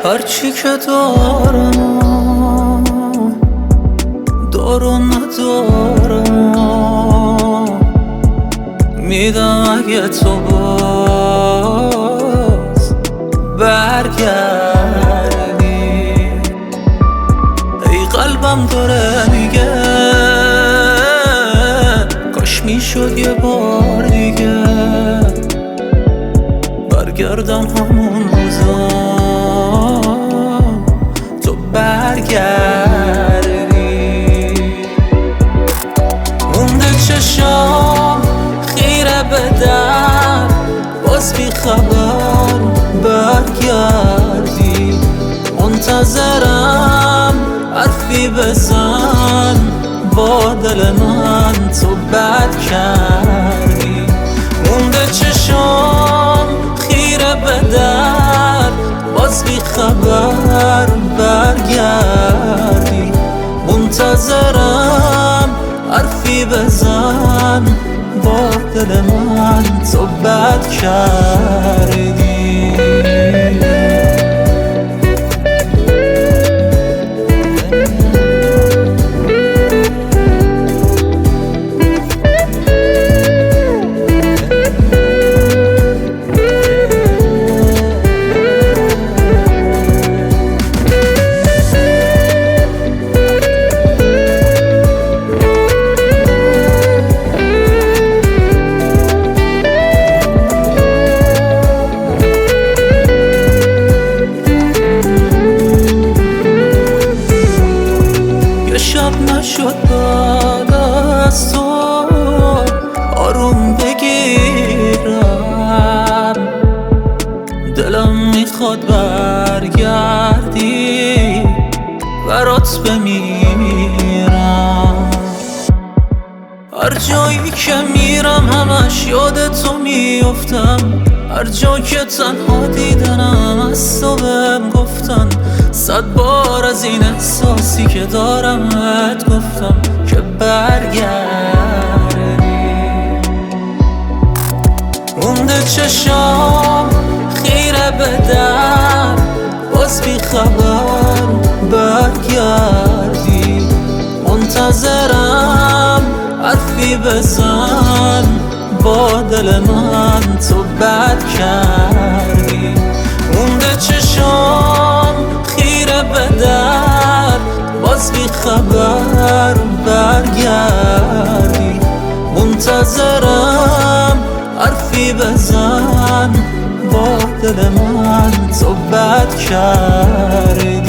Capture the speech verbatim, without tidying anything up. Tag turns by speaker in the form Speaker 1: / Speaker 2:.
Speaker 1: هرچی که دارم دارم ندارم میدم اگه تو باز برگردی. ای قلبم داره میگه کاش میشد یه بار دیگه برگردم همون روزا تو برگردی. مونده چشام خیره به در باز بی خبر برگردی. منتظرم حرفی بزن با دل من تو بد کردی. مونده چشام خیره به در باز بی خبر برگردی. منتظرم حرفی بزن با دل من تو بد کردی. شب نشد بعد از تو آروم بگیرم. دلم میخواد برگردی برات بمیرم. هر جایی که میرم همش یاد تو میافتم. هر جا که تنها دیدنم از تو بهم گفتن. صد بار از این احساسی که دارم ات گفتم که برگردی. مونده چشام خیره به در باز بی خبر برگردی. منتظرم حرفی بزن با دل من تو بد کردی. مونده چشام خیره به در باز بی خبر برگردی. منتظرم حرفی بزن با دل من تو بد کردی.